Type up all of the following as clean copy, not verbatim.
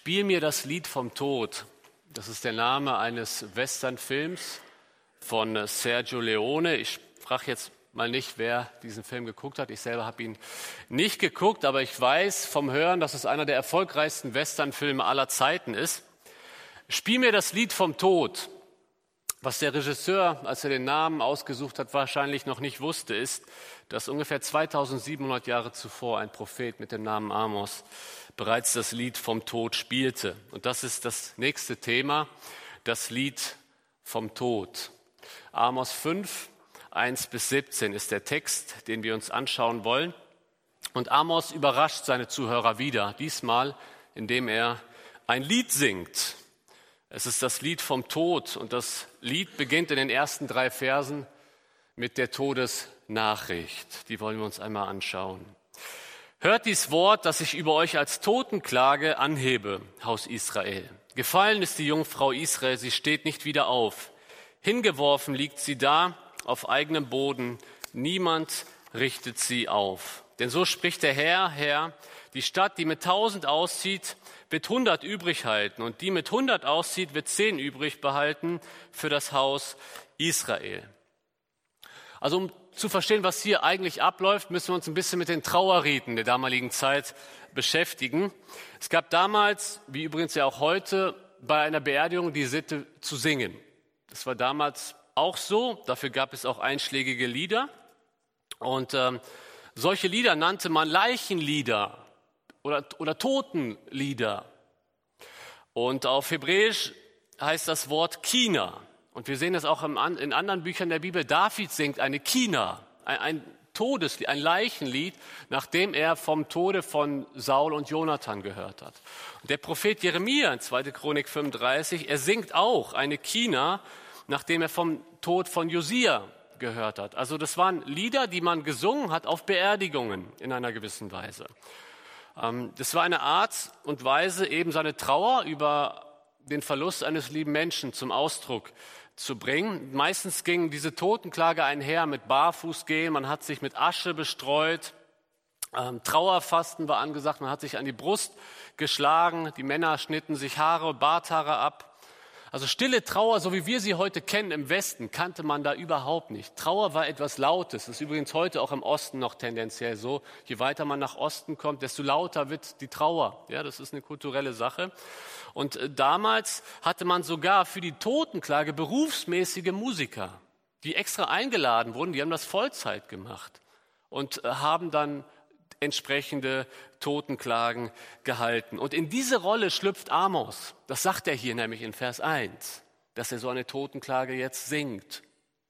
Spiel mir das Lied vom Tod. Das ist der Name eines Westernfilms von Sergio Leone. Ich frage jetzt mal nicht, wer diesen Film geguckt hat. Ich selber habe ihn nicht geguckt, aber ich weiß vom Hören, dass es einer der erfolgreichsten Westernfilme aller Zeiten ist. Spiel mir das Lied vom Tod. Was der Regisseur, als er den Namen ausgesucht hat, wahrscheinlich noch nicht wusste, ist, dass ungefähr 2700 Jahre zuvor ein Prophet mit dem Namen Amos bereits das Lied vom Tod spielte. Und das ist das nächste Thema, das Lied vom Tod. Amos 5, 1-17 ist der Text, den wir uns anschauen wollen. Und Amos überrascht seine Zuhörer wieder, diesmal, indem er ein Lied singt. Es ist das Lied vom Tod und das Lied beginnt in den ersten 3 Versen mit der Todesnachricht. Die wollen wir uns einmal anschauen. Hört dies Wort, das ich über euch als Totenklage anhebe, Haus Israel. Gefallen ist die Jungfrau Israel, sie steht nicht wieder auf. Hingeworfen liegt sie da auf eigenem Boden, niemand richtet sie auf. Denn so spricht der Herr, die Stadt, die mit 1000 auszieht, wird 100 übrig halten und die mit 100 auszieht, wird 10 übrig behalten für das Haus Israel. Also um zu verstehen, was hier eigentlich abläuft, müssen wir uns ein bisschen mit den Trauerriten der damaligen Zeit beschäftigen. Es gab damals, wie übrigens ja auch heute, bei einer Beerdigung die Sitte zu singen. Das war damals auch so, dafür gab es auch einschlägige Lieder. Und solche Lieder nannte man Leichenlieder oder Totenlieder. Und auf Hebräisch heißt das Wort Kina. Und wir sehen das auch in anderen Büchern der Bibel. David singt eine Kina, ein Todeslied, ein Leichenlied, nachdem er vom Tode von Saul und Jonathan gehört hat. Und der Prophet Jeremia in 2. Chronik 35, er singt auch eine Kina, nachdem er vom Tod von Josia gehört hat. Also das waren Lieder, die man gesungen hat auf Beerdigungen in einer gewissen Weise. Das war eine Art und Weise, eben seine Trauer über den Verlust eines lieben Menschen zum Ausdruck zu bringen. Meistens ging diese Totenklage einher mit Barfußgehen, man hat sich mit Asche bestreut, Trauerfasten war angesagt, man hat sich an die Brust geschlagen, die Männer schnitten sich Barthaare ab. Also stille Trauer, so wie wir sie heute kennen im Westen, kannte man da überhaupt nicht. Trauer war etwas Lautes. Das ist übrigens heute auch im Osten noch tendenziell so. Je weiter man nach Osten kommt, desto lauter wird die Trauer. Ja, das ist eine kulturelle Sache. Und damals hatte man sogar für die Totenklage berufsmäßige Musiker, die extra eingeladen wurden. Die haben das Vollzeit gemacht und haben dann entsprechende Totenklagen gehalten. Und in diese Rolle schlüpft Amos. Das sagt er hier nämlich in Vers 1, dass er so eine Totenklage jetzt singt.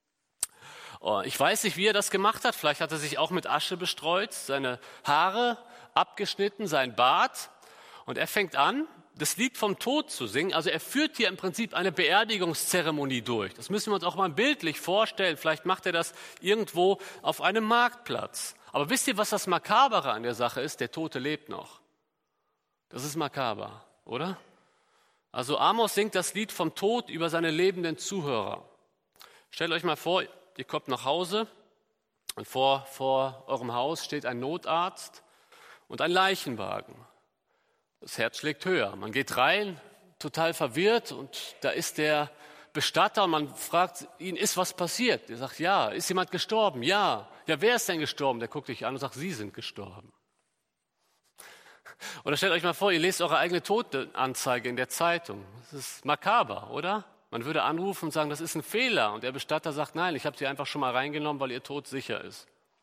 Ich weiß nicht, wie er das gemacht hat. Vielleicht hat er sich auch mit Asche bestreut, seine Haare abgeschnitten, sein Bart. Und er fängt an, das Lied vom Tod zu singen. Also er führt hier im Prinzip eine Beerdigungszeremonie durch. Das müssen wir uns auch mal bildlich vorstellen. Vielleicht macht er das irgendwo auf einem Marktplatz. Aber wisst ihr, was das Makabere an der Sache ist? Der Tote lebt noch. Das ist makaber, oder? Also Amos singt das Lied vom Tod über seine lebenden Zuhörer. Stellt euch mal vor, ihr kommt nach Hause und vor eurem Haus steht ein Notarzt und ein Leichenwagen. Das Herz schlägt höher. Man geht rein, total verwirrt, und da ist der Bestatter und man fragt ihn, ist was passiert? Er sagt, ja. Ist jemand gestorben? Ja. Ja, wer ist denn gestorben? Der guckt dich an und sagt, Sie sind gestorben. Oder stellt euch mal vor, ihr lest eure eigene Totenanzeige in der Zeitung. Das ist makaber, oder? Man würde anrufen und sagen, das ist ein Fehler. Und der Bestatter sagt, nein, ich habe Sie einfach schon mal reingenommen, weil Ihr Tod sicher ist.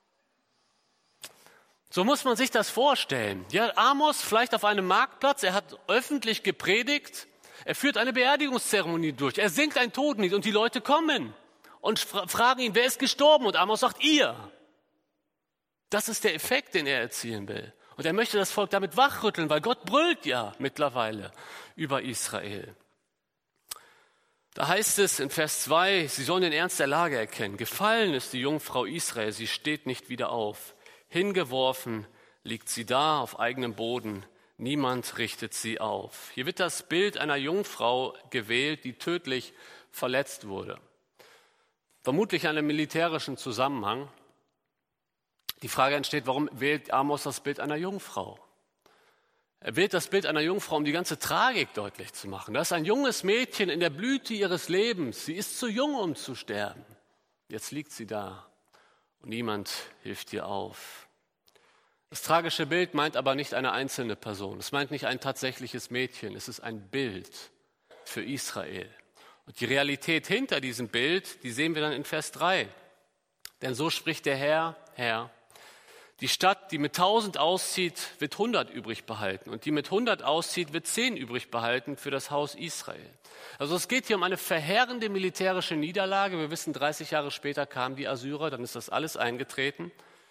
So muss man sich das vorstellen. Ja, Amos vielleicht auf einem Marktplatz, er hat öffentlich gepredigt, er führt eine Beerdigungszeremonie durch, er singt ein Totenlied und die Leute kommen und fragen ihn, wer ist gestorben? Und Amos sagt, ihr. Das ist der Effekt, den er erzielen will. Und er möchte das Volk damit wachrütteln, weil Gott brüllt ja mittlerweile über Israel. Da heißt es in Vers 2, sie sollen den Ernst der Lage erkennen. Gefallen ist die Jungfrau Israel, sie steht nicht wieder auf. Hingeworfen liegt sie da auf eigenem Boden. Niemand richtet sie auf. Hier wird das Bild einer Jungfrau gewählt, die tödlich verletzt wurde. Vermutlich in einem militärischen Zusammenhang. Die Frage entsteht, warum wählt Amos das Bild einer Jungfrau? Er wählt das Bild einer Jungfrau, um die ganze Tragik deutlich zu machen. Das ist ein junges Mädchen in der Blüte ihres Lebens. Sie ist zu jung, um zu sterben. Jetzt liegt sie da und niemand hilft ihr auf. Das tragische Bild meint aber nicht eine einzelne Person. Es meint nicht ein tatsächliches Mädchen. Es ist ein Bild für Israel. Und die Realität hinter diesem Bild, die sehen wir dann in Vers 3. Denn so spricht der Herr, die Stadt, die mit 1000 auszieht, wird 100 übrig behalten. Und die mit 100 auszieht, wird 10 übrig behalten für das Haus Israel. Also es geht hier um eine verheerende militärische Niederlage. Wir wissen, 30 Jahre später kamen die Assyrer, dann ist das alles eingetreten.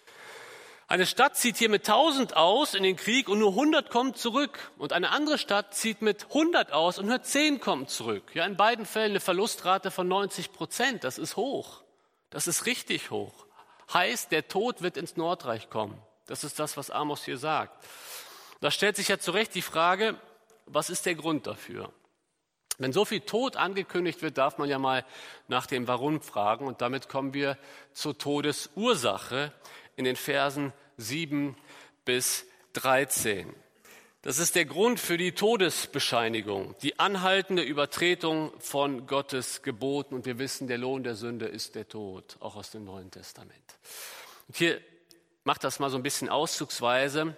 Eine Stadt zieht hier mit 1000 aus in den Krieg und nur 100 kommen zurück. Und eine andere Stadt zieht mit 100 aus und nur 10 kommen zurück. Ja, in beiden Fällen eine Verlustrate von 90%. Das ist hoch. Das ist richtig hoch. Heißt, der Tod wird ins Nordreich kommen. Das ist das, was Amos hier sagt. Da stellt sich ja zu Recht die Frage, was ist der Grund dafür? Wenn so viel Tod angekündigt wird, darf man ja mal nach dem Warum fragen. Und damit kommen wir zur Todesursache in den Versen 7 bis 13. Das ist der Grund für die Todesbescheinigung, die anhaltende Übertretung von Gottes Geboten. Und wir wissen, der Lohn der Sünde ist der Tod, auch aus dem Neuen Testament. Und hier macht das mal so ein bisschen auszugsweise.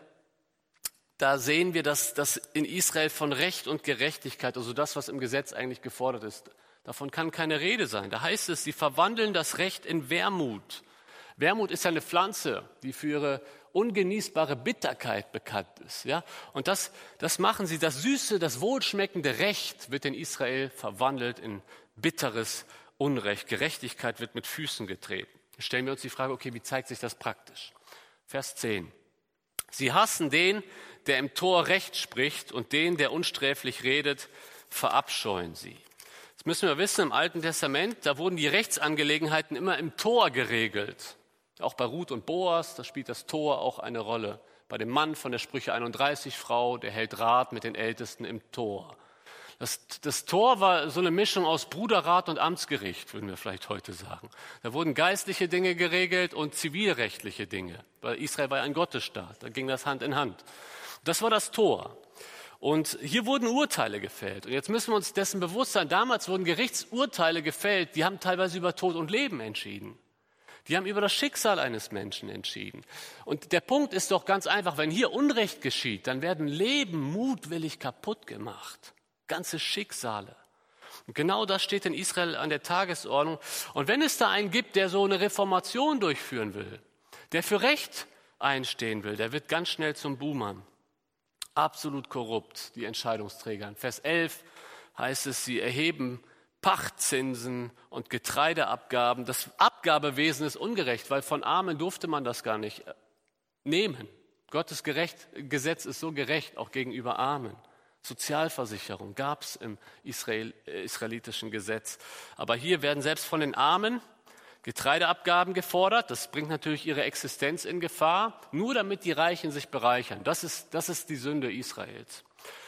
Da sehen wir, dass in Israel von Recht und Gerechtigkeit, also das, was im Gesetz eigentlich gefordert ist, davon kann keine Rede sein. Da heißt es, sie verwandeln das Recht in Wermut. Wermut ist ja eine Pflanze, die für ihre ungenießbare Bitterkeit bekannt ist. Ja? Und das machen sie, das süße, das wohlschmeckende Recht wird in Israel verwandelt in bitteres Unrecht. Gerechtigkeit wird mit Füßen getreten. Jetzt stellen wir uns die Frage, okay, wie zeigt sich das praktisch? Vers 10. Sie hassen den, der im Tor Recht spricht, und den, der unsträflich redet, verabscheuen sie. Jetzt müssen wir wissen, im Alten Testament, da wurden die Rechtsangelegenheiten immer im Tor geregelt. Auch bei Ruth und Boas, da spielt das Tor auch eine Rolle. Bei dem Mann von der Sprüche 31 Frau, der hält Rat mit den Ältesten im Tor. Das Tor war so eine Mischung aus Bruderrat und Amtsgericht, würden wir vielleicht heute sagen. Da wurden geistliche Dinge geregelt und zivilrechtliche Dinge. Weil Israel war ja ein Gottesstaat, da ging das Hand in Hand. Das war das Tor. Und hier wurden Urteile gefällt. Und jetzt müssen wir uns dessen bewusst sein, damals wurden Gerichtsurteile gefällt, die haben teilweise über Tod und Leben entschieden. Die haben über das Schicksal eines Menschen entschieden. Und der Punkt ist doch ganz einfach, wenn hier Unrecht geschieht, dann werden Leben mutwillig kaputt gemacht. Ganze Schicksale. Und genau das steht in Israel an der Tagesordnung. Und wenn es da einen gibt, der so eine Reformation durchführen will, der für Recht einstehen will, der wird ganz schnell zum Buhmann. Absolut korrupt, die Entscheidungsträger. In Vers 11 heißt es, sie erheben Pachtzinsen und Getreideabgaben. Das Abgabewesen ist ungerecht, weil von Armen durfte man das gar nicht nehmen. Gottes Gesetz ist so gerecht, auch gegenüber Armen. Sozialversicherung gab es im israelitischen Gesetz. Aber hier werden selbst von den Armen Getreideabgaben gefordert. Das bringt natürlich ihre Existenz in Gefahr, nur damit die Reichen sich bereichern. Das ist die Sünde Israels.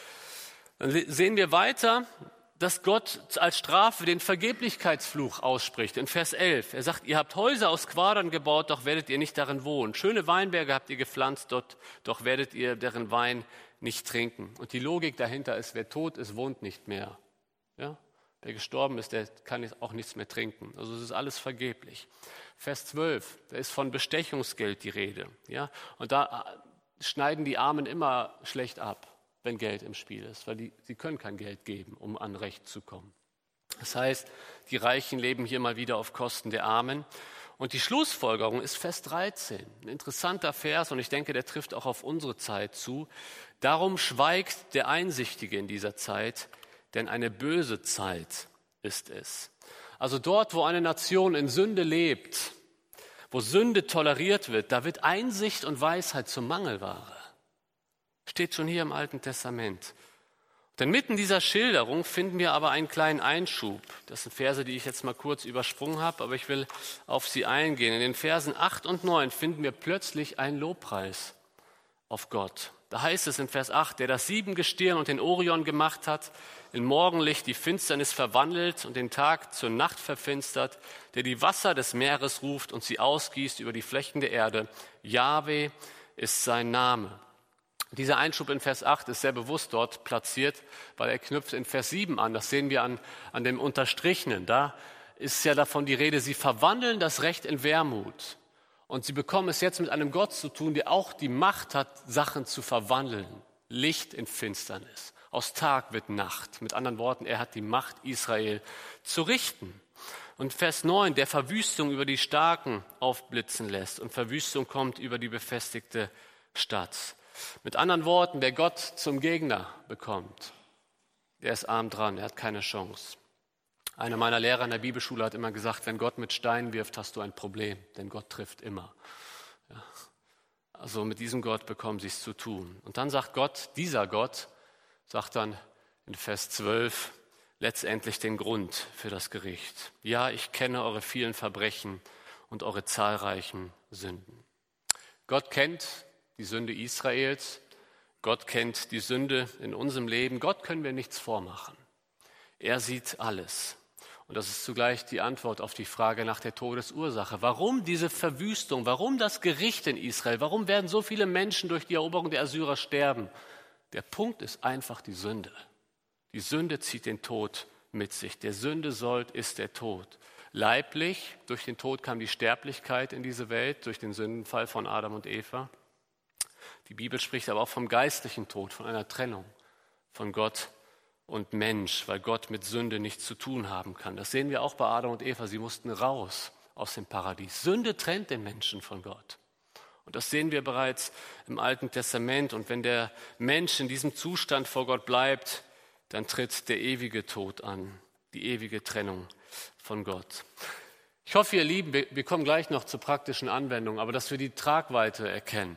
Dann sehen wir weiter, dass Gott als Strafe den Vergeblichkeitsfluch ausspricht. In Vers 11, er sagt, ihr habt Häuser aus Quadern gebaut, doch werdet ihr nicht darin wohnen. Schöne Weinberge habt ihr gepflanzt, doch werdet ihr deren Wein nicht trinken. Und die Logik dahinter ist, wer tot ist, wohnt nicht mehr. Ja? Wer gestorben ist, der kann auch nichts mehr trinken. Also es ist alles vergeblich. Vers 12, da ist von Bestechungsgeld die Rede. Ja? Und da schneiden die Armen immer schlecht ab, wenn Geld im Spiel ist, weil sie können kein Geld geben, um an Recht zu kommen. Das heißt, die Reichen leben hier mal wieder auf Kosten der Armen. Und die Schlussfolgerung ist Vers 13, ein interessanter Vers, und ich denke, der trifft auch auf unsere Zeit zu. Darum schweigt der Einsichtige in dieser Zeit, denn eine böse Zeit ist es. Also dort, wo eine Nation in Sünde lebt, wo Sünde toleriert wird, da wird Einsicht und Weisheit zur Mangelware. Steht schon hier im Alten Testament. Denn mitten dieser Schilderung finden wir aber einen kleinen Einschub. Das sind Verse, die ich jetzt mal kurz übersprungen habe, aber ich will auf sie eingehen. In den Versen 8 und 9 finden wir plötzlich einen Lobpreis auf Gott. Da heißt es in Vers 8, der das Siebengestirn und den Orion gemacht hat, in Morgenlicht die Finsternis verwandelt und den Tag zur Nacht verfinstert, der die Wasser des Meeres ruft und sie ausgießt über die Flächen der Erde. Jahwe ist sein Name. Dieser Einschub in Vers 8 ist sehr bewusst dort platziert, weil er knüpft in Vers 7 an. Das sehen wir an dem Unterstrichenen. Da ist ja davon die Rede, sie verwandeln das Recht in Wermut. Und sie bekommen es jetzt mit einem Gott zu tun, der auch die Macht hat, Sachen zu verwandeln. Licht in Finsternis. Aus Tag wird Nacht. Mit anderen Worten, er hat die Macht, Israel zu richten. Und Vers 9, der Verwüstung über die Starken aufblitzen lässt. Und Verwüstung kommt über die befestigte Stadt. Mit anderen Worten, wer Gott zum Gegner bekommt, der ist arm dran, er hat keine Chance. Einer meiner Lehrer in der Bibelschule hat immer gesagt, wenn Gott mit Steinen wirft, hast du ein Problem, denn Gott trifft immer. Ja. Also mit diesem Gott bekommen sie es zu tun. Und dann sagt Gott, dieser Gott, sagt dann in Vers 12, letztendlich den Grund für das Gericht. Ja, ich kenne eure vielen Verbrechen und eure zahlreichen Sünden. Gott kennt die Sünde Israels. Gott kennt die Sünde in unserem Leben. Gott können wir nichts vormachen. Er sieht alles. Und das ist zugleich die Antwort auf die Frage nach der Todesursache. Warum diese Verwüstung? Warum das Gericht in Israel? Warum werden so viele Menschen durch die Eroberung der Assyrer sterben? Der Punkt ist einfach die Sünde. Die Sünde zieht den Tod mit sich. Der Sünde Sold ist der Tod. Leiblich, durch den Tod kam die Sterblichkeit in diese Welt, durch den Sündenfall von Adam und Eva. Die Bibel spricht aber auch vom geistlichen Tod, von einer Trennung von Gott und Mensch, weil Gott mit Sünde nichts zu tun haben kann. Das sehen wir auch bei Adam und Eva. Sie mussten raus aus dem Paradies. Sünde trennt den Menschen von Gott. Und das sehen wir bereits im Alten Testament. Und wenn der Mensch in diesem Zustand vor Gott bleibt, dann tritt der ewige Tod an, die ewige Trennung von Gott. Ich hoffe, ihr Lieben, wir kommen gleich noch zur praktischen Anwendung, aber dass wir die Tragweite erkennen,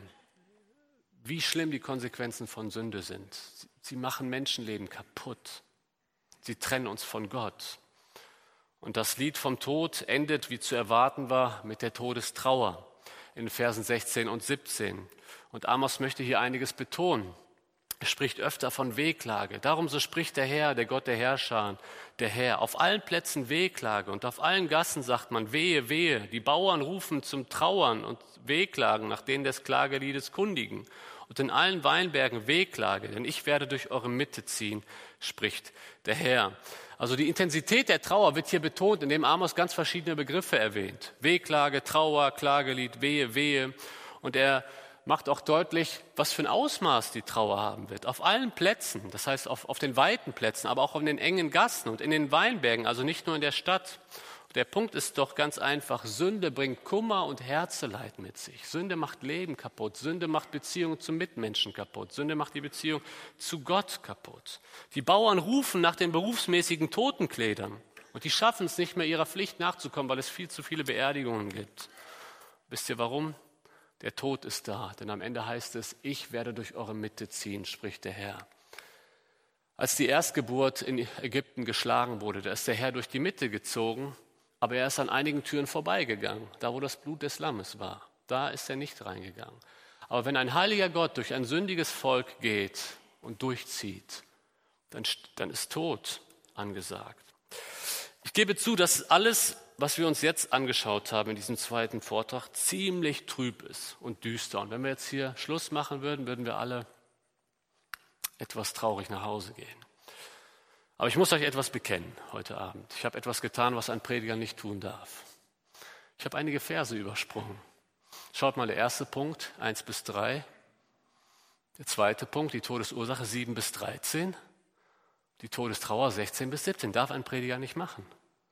wie schlimm die Konsequenzen von Sünde sind. Sie machen Menschenleben kaputt. Sie trennen uns von Gott. Und das Lied vom Tod endet, wie zu erwarten war, mit der Todestrauer in Versen 16 und 17. Und Amos möchte hier einiges betonen. Er spricht öfter von Wehklage. Darum so spricht der Herr, der Gott der Herrscher, der Herr. Auf allen Plätzen Wehklage und auf allen Gassen sagt man Wehe, wehe. Die Bauern rufen zum Trauern und Wehklagen nach denen des Klageliedes kundigen. Und in allen Weinbergen Wehklage, denn ich werde durch eure Mitte ziehen, spricht der Herr. Also die Intensität der Trauer wird hier betont, indem Amos ganz verschiedene Begriffe erwähnt. Wehklage, Trauer, Klagelied, Wehe, Wehe. Und er macht auch deutlich, was für ein Ausmaß die Trauer haben wird. Auf allen Plätzen, das heißt auf den weiten Plätzen, aber auch auf den engen Gassen und in den Weinbergen, also nicht nur in der Stadt. Der Punkt ist doch ganz einfach, Sünde bringt Kummer und Herzeleid mit sich. Sünde macht Leben kaputt, Sünde macht Beziehungen zum Mitmenschen kaputt, Sünde macht die Beziehung zu Gott kaputt. Die Bauern rufen nach den berufsmäßigen Totenkleidern und die schaffen es nicht mehr, ihrer Pflicht nachzukommen, weil es viel zu viele Beerdigungen gibt. Wisst ihr warum? Der Tod ist da, denn am Ende heißt es, ich werde durch eure Mitte ziehen, spricht der Herr. Als die Erstgeburt in Ägypten geschlagen wurde, da ist der Herr durch die Mitte gezogen, aber er ist an einigen Türen vorbeigegangen, da wo das Blut des Lammes war. Da ist er nicht reingegangen. Aber wenn ein heiliger Gott durch ein sündiges Volk geht und durchzieht, dann ist Tod angesagt. Ich gebe zu, dass alles, was wir uns jetzt angeschaut haben in diesem zweiten Vortrag, ziemlich trüb ist und düster. Und wenn wir jetzt hier Schluss machen würden, würden wir alle etwas traurig nach Hause gehen. Aber ich muss euch etwas bekennen heute Abend. Ich habe etwas getan, was ein Prediger nicht tun darf. Ich habe einige Verse übersprungen. Schaut mal, der erste Punkt, 1 bis 3. Der zweite Punkt, die Todesursache, 7 bis 13. Die Todestrauer, 16 bis 17. Darf ein Prediger nicht machen.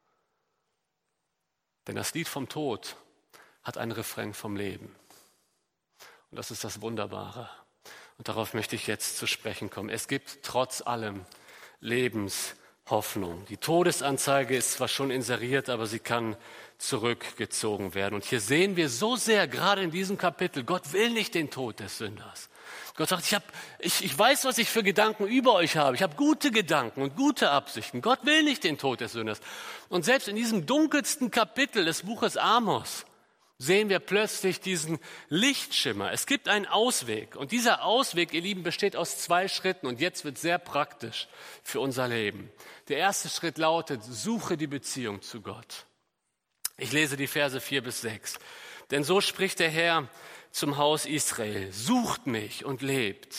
Denn das Lied vom Tod hat einen Refrain vom Leben. Und das ist das Wunderbare. Und darauf möchte ich jetzt zu sprechen kommen. Es gibt trotz allem Lebenshoffnung. Die Todesanzeige ist zwar schon inseriert, aber sie kann zurückgezogen werden. Und hier sehen wir so sehr, gerade in diesem Kapitel, Gott will nicht den Tod des Sünders. Gott sagt, ich weiß, was ich für Gedanken über euch habe. Ich habe gute Gedanken und gute Absichten. Gott will nicht den Tod des Sünders. Und selbst in diesem dunkelsten Kapitel des Buches Amos sehen wir plötzlich diesen Lichtschimmer. Es gibt einen Ausweg. Und dieser Ausweg, ihr Lieben, besteht aus 2 Schritten. Und jetzt wird sehr praktisch für unser Leben. Der erste Schritt lautet, suche die Beziehung zu Gott. Ich lese die Verse 4 bis 6. Denn so spricht der Herr zum Haus Israel. Sucht mich und lebt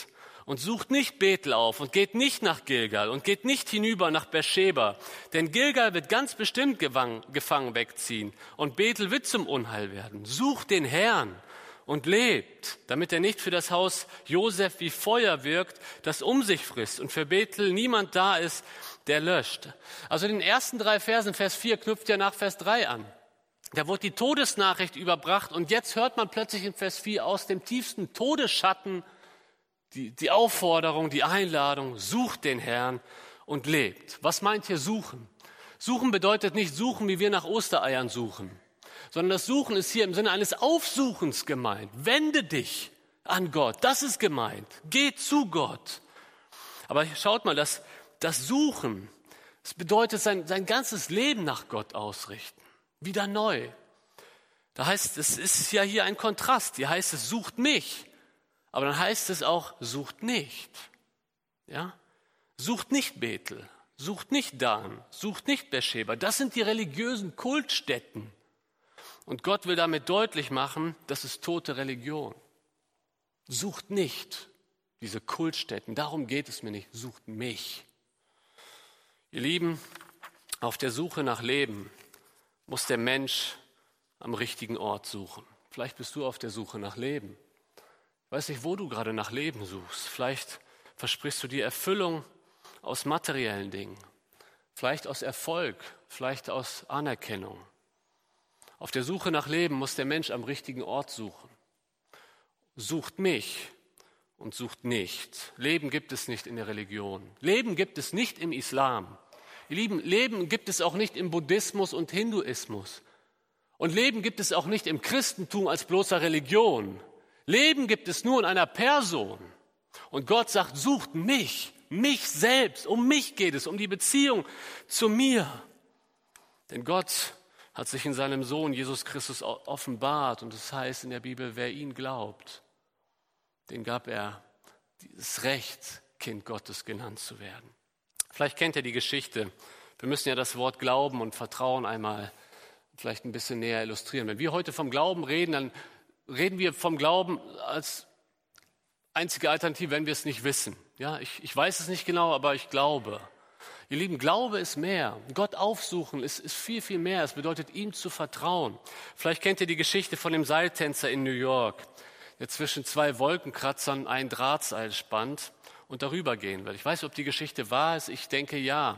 und sucht nicht Bethel auf und geht nicht nach Gilgal und geht nicht hinüber nach Beersheba, denn Gilgal wird ganz bestimmt gefangen wegziehen und Bethel wird zum Unheil werden. Sucht den Herrn und lebt, damit er nicht für das Haus Josef wie Feuer wirkt, das um sich frisst und für Bethel niemand da ist, der löscht. Also in den ersten 3 Versen, Vers 4 knüpft ja nach Vers 3 an. Da wurde die Todesnachricht überbracht und jetzt hört man plötzlich in Vers 4 aus dem tiefsten Todesschatten die Aufforderung, die Einladung, sucht den Herrn und lebt. Was meint hier suchen? Suchen bedeutet nicht suchen, wie wir nach Ostereiern suchen, sondern das Suchen ist hier im Sinne eines Aufsuchens gemeint. Wende dich an Gott, das ist gemeint. Geh zu Gott. Aber schaut mal, das Suchen, das bedeutet sein ganzes Leben nach Gott ausrichten. Wieder neu. Da heißt es ist ja hier ein Kontrast. Hier heißt es, sucht mich. Aber dann heißt es auch, sucht nicht. Ja? Sucht nicht Bethel, sucht nicht Dan, sucht nicht Beersheba. Das sind die religiösen Kultstätten. Und Gott will damit deutlich machen, das ist tote Religion. Sucht nicht diese Kultstätten. Darum geht es mir nicht. Sucht mich. Ihr Lieben, auf der Suche nach Leben muss der Mensch am richtigen Ort suchen. Vielleicht bist du auf der Suche nach Leben. Ich weiß nicht, wo du gerade nach Leben suchst. Vielleicht versprichst du dir Erfüllung aus materiellen Dingen, vielleicht aus Erfolg, vielleicht aus Anerkennung. Auf der Suche nach Leben muss der Mensch am richtigen Ort suchen. Sucht mich und sucht nicht. Leben gibt es nicht in der Religion. Leben gibt es nicht im Islam. Ihr Lieben, Leben gibt es auch nicht im Buddhismus und Hinduismus. Und Leben gibt es auch nicht im Christentum als bloßer Religion. Leben gibt es nur in einer Person. Und Gott sagt, sucht mich selbst. Um mich geht es, um die Beziehung zu mir. Denn Gott hat sich in seinem Sohn Jesus Christus offenbart. Und das heißt in der Bibel, wer ihn glaubt, den gab er dieses Recht, Kind Gottes genannt zu werden. Vielleicht kennt ihr die Geschichte. Wir müssen ja das Wort Glauben und Vertrauen einmal vielleicht ein bisschen näher illustrieren. Wenn wir heute vom Glauben reden, dann reden wir vom Glauben als einzige Alternative, wenn wir es nicht wissen. Ja, ich weiß es nicht genau, aber ich glaube. Ihr Lieben, Glaube ist mehr. Gott aufsuchen ist viel, viel mehr. Es bedeutet, ihm zu vertrauen. Vielleicht kennt ihr die Geschichte von dem Seiltänzer in New York, der zwischen 2 Wolkenkratzern ein Drahtseil spannt und darüber gehen will. Ich weiß nicht, ob die Geschichte wahr ist. Ich denke, ja.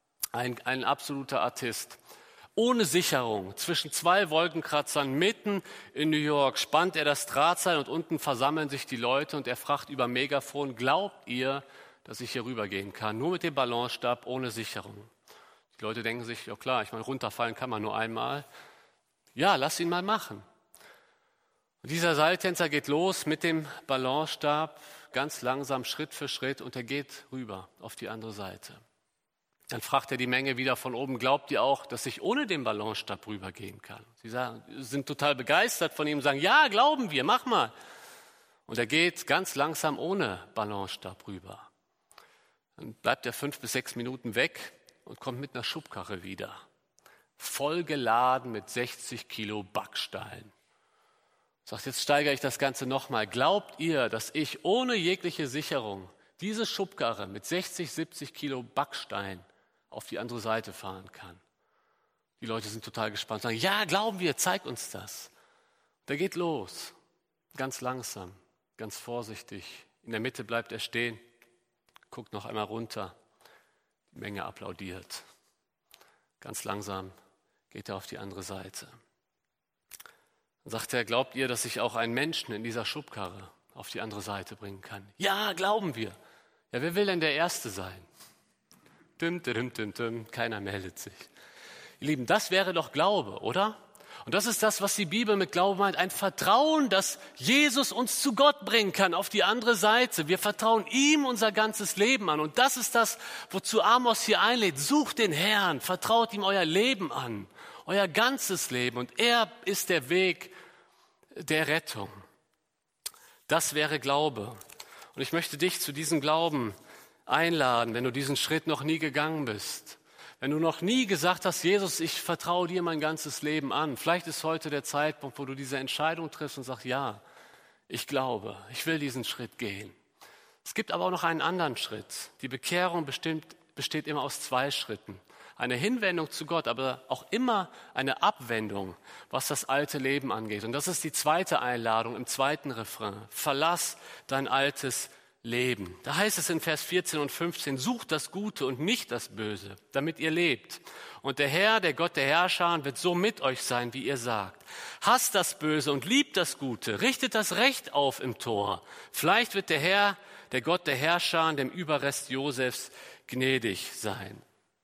Ein absoluter Artist. Ohne Sicherung, zwischen 2 Wolkenkratzern mitten in New York, spannt er das Drahtseil und unten versammeln sich die Leute und er fragt über Megafon, glaubt ihr, dass ich hier rübergehen kann? Nur mit dem Ballonstab, ohne Sicherung. Die Leute denken sich, ja klar, ich meine, runterfallen kann man nur einmal. Ja, lass ihn mal machen. Und dieser Seiltänzer geht los mit dem Ballonstab, ganz langsam, Schritt für Schritt, und er geht rüber auf die andere Seite. Dann fragt er die Menge wieder von oben, glaubt ihr auch, dass ich ohne den Ballonstab rübergehen kann? Sie sind total begeistert von ihm und sagen, ja, glauben wir, mach mal. Und er geht ganz langsam ohne Ballonstab rüber. Dann bleibt er 5 bis 6 Minuten weg und kommt mit einer Schubkarre wieder. Voll geladen mit 60 Kilo Backstein. Sagt, jetzt steigere ich das Ganze nochmal. Glaubt ihr, dass ich ohne jegliche Sicherung diese Schubkarre mit 60, 70 Kilo Backstein auf die andere Seite fahren kann? Die Leute sind total gespannt, sagen, ja, glauben wir, zeig uns das. Der geht los, ganz langsam, ganz vorsichtig. In der Mitte bleibt er stehen, guckt noch einmal runter. Die Menge applaudiert. Ganz langsam geht er auf die andere Seite. Dann sagt er, glaubt ihr, dass ich auch einen Menschen in dieser Schubkarre auf die andere Seite bringen kann? Ja, glauben wir. Ja, wer will denn der Erste sein? Keiner meldet sich. Ihr Lieben, das wäre doch Glaube, oder? Und das ist das, was die Bibel mit Glaube meint. Ein Vertrauen, dass Jesus uns zu Gott bringen kann, auf die andere Seite. Wir vertrauen ihm unser ganzes Leben an. Und das ist das, wozu Amos hier einlädt. Sucht den Herrn, vertraut ihm euer Leben an, euer ganzes Leben. Und er ist der Weg der Rettung. Das wäre Glaube. Und ich möchte dich zu diesem Glauben einladen, wenn du diesen Schritt noch nie gegangen bist. Wenn du noch nie gesagt hast, Jesus, ich vertraue dir mein ganzes Leben an. Vielleicht ist heute der Zeitpunkt, wo du diese Entscheidung triffst und sagst, ja, ich glaube, ich will diesen Schritt gehen. Es gibt aber auch noch einen anderen Schritt. Die Bekehrung besteht immer aus 2 Schritten. Eine Hinwendung zu Gott, aber auch immer eine Abwendung, was das alte Leben angeht. Und das ist die zweite Einladung im zweiten Refrain. Verlass dein altes Leben. Da heißt es in Vers 14 und 15, sucht das Gute und nicht das Böse, damit ihr lebt. Und der Herr, der Gott der Herrscher, wird so mit euch sein, wie ihr sagt. Hasst das Böse und liebt das Gute, richtet das Recht auf im Tor. Vielleicht wird der Herr, der Gott der Herrscher, dem Überrest Josefs gnädig sein.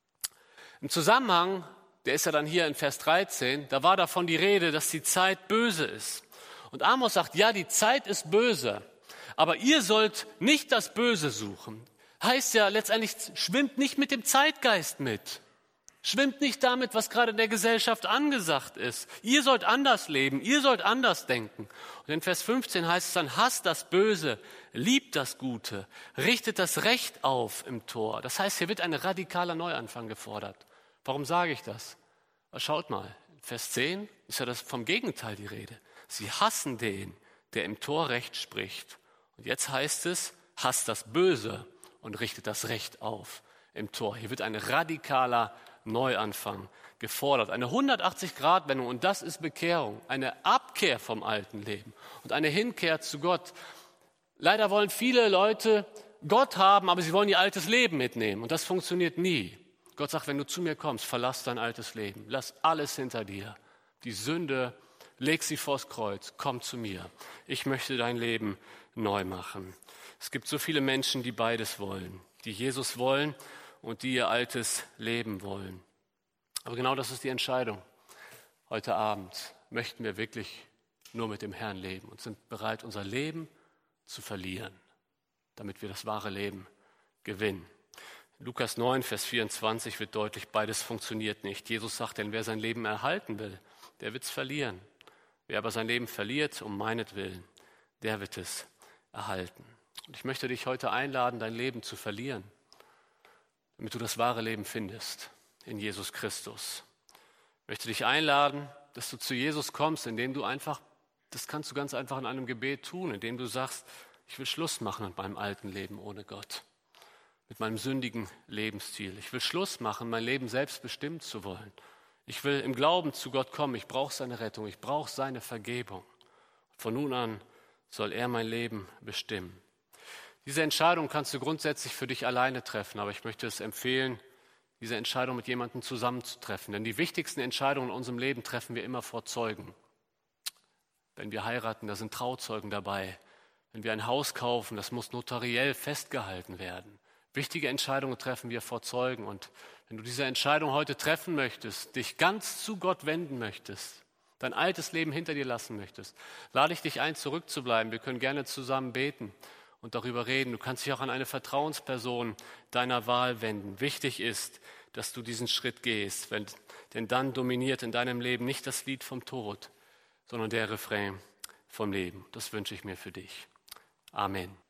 Im Zusammenhang, der ist ja dann hier in Vers 13, da war davon die Rede, dass die Zeit böse ist. Und Amos sagt, ja, die Zeit ist böse, aber ihr sollt nicht das Böse suchen. Heißt ja letztendlich, schwimmt nicht mit dem Zeitgeist mit. Schwimmt nicht damit, was gerade in der Gesellschaft angesagt ist. Ihr sollt anders leben, ihr sollt anders denken. Und in Vers 15 heißt es dann, hasst das Böse, liebt das Gute, richtet das Recht auf im Tor. Das heißt, hier wird ein radikaler Neuanfang gefordert. Warum sage ich das? Schaut mal, in Vers 10 ist ja das vom Gegenteil die Rede. Sie hassen den, der im Tor Recht spricht. Und jetzt heißt es, hasst das Böse und richtet das Recht auf im Tor. Hier wird ein radikaler Neuanfang gefordert, eine 180-Grad-Wendung, und das ist Bekehrung, eine Abkehr vom alten Leben und eine Hinkehr zu Gott. Leider wollen viele Leute Gott haben, aber sie wollen ihr altes Leben mitnehmen, und das funktioniert nie. Gott sagt, wenn du zu mir kommst, verlass dein altes Leben, lass alles hinter dir. Die Sünde, leg sie vors Kreuz, komm zu mir. Ich möchte dein Leben neu machen. Es gibt so viele Menschen, die beides wollen, die Jesus wollen und die ihr altes Leben wollen. Aber genau das ist die Entscheidung. Heute Abend möchten wir wirklich nur mit dem Herrn leben und sind bereit, unser Leben zu verlieren, damit wir das wahre Leben gewinnen. In Lukas 9, Vers 24 wird deutlich, beides funktioniert nicht. Jesus sagt, denn wer sein Leben erhalten will, der wird es verlieren. Wer aber sein Leben verliert, um meinetwillen, der wird es erhalten. Und ich möchte dich heute einladen, dein Leben zu verlieren, damit du das wahre Leben findest in Jesus Christus. Ich möchte dich einladen, dass du zu Jesus kommst, indem du einfach, das kannst du ganz einfach in einem Gebet tun, indem du sagst, ich will Schluss machen mit meinem alten Leben ohne Gott, mit meinem sündigen Lebensstil. Ich will Schluss machen, mein Leben selbst bestimmen zu wollen. Ich will im Glauben zu Gott kommen, ich brauche seine Rettung, ich brauche seine Vergebung. Von nun an soll er mein Leben bestimmen. Diese Entscheidung kannst du grundsätzlich für dich alleine treffen, aber ich möchte es empfehlen, diese Entscheidung mit jemandem zusammenzutreffen. Denn die wichtigsten Entscheidungen in unserem Leben treffen wir immer vor Zeugen. Wenn wir heiraten, da sind Trauzeugen dabei. Wenn wir ein Haus kaufen, das muss notariell festgehalten werden. Wichtige Entscheidungen treffen wir vor Zeugen. Und wenn du diese Entscheidung heute treffen möchtest, dich ganz zu Gott wenden möchtest, dein altes Leben hinter dir lassen möchtest, lade ich dich ein, zurückzubleiben. Wir können gerne zusammen beten und darüber reden. Du kannst dich auch an eine Vertrauensperson deiner Wahl wenden. Wichtig ist, dass du diesen Schritt gehst, denn dann dominiert in deinem Leben nicht das Lied vom Tod, sondern der Refrain vom Leben. Das wünsche ich mir für dich. Amen.